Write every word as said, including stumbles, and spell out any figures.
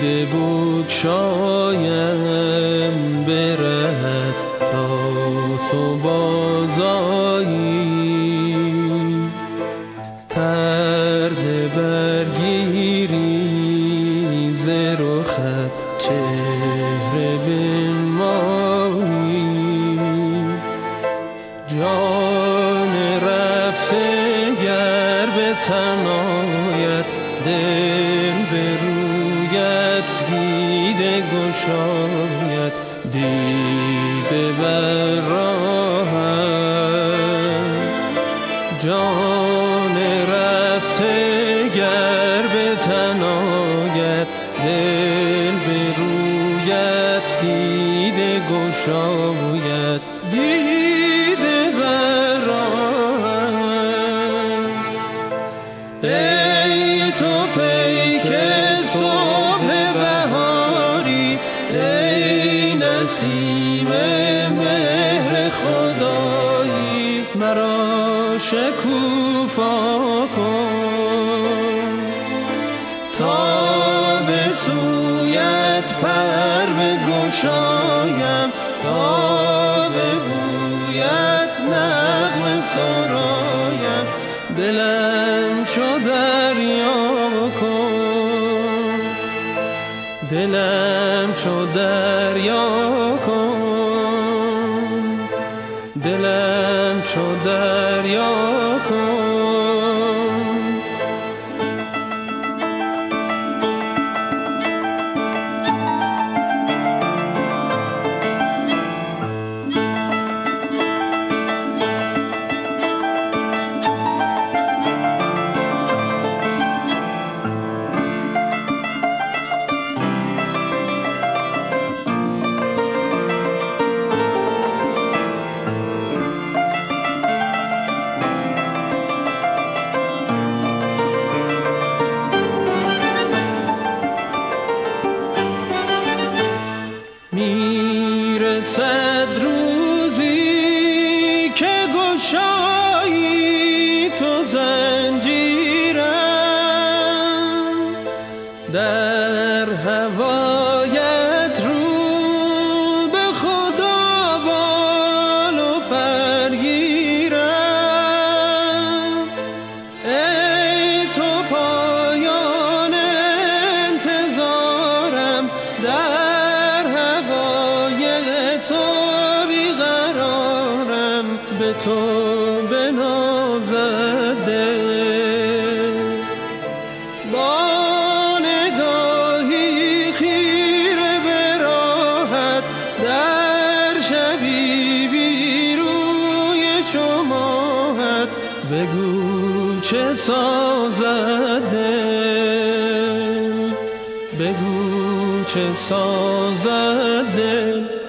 دیده بگشایم برهت تا تو بازایی، پرده برگیری ز رخت چهره بنمایی. جان رفته گر به تن آید، دل به رویت دیده گشاید، دیده بر راهم. جان رفته گر به تن آید، دل به رویت دیده گشاید، دیده بر راهم. ای تو پیک صبح بهاری، ای نسیم مهر خدایی، مرا شکوفا کن تا به سویت پر بگشایم، تا به بویت نغمه سرایم. دلم چو دریا کن، دلم چو دریا کن، دلم چو دریا کن. میرسد روزی که گشایی تو زنجیرم، در هوایت رو به خدا بال و پرگیرم. ای تو پایان انتظارم، در تو بیقرارم، به تو بنازد دل. با نگاهی خیره به راحت، در شبی بی روی چو ماهت، بگو چه سازد دل، بگو چه سازد دل.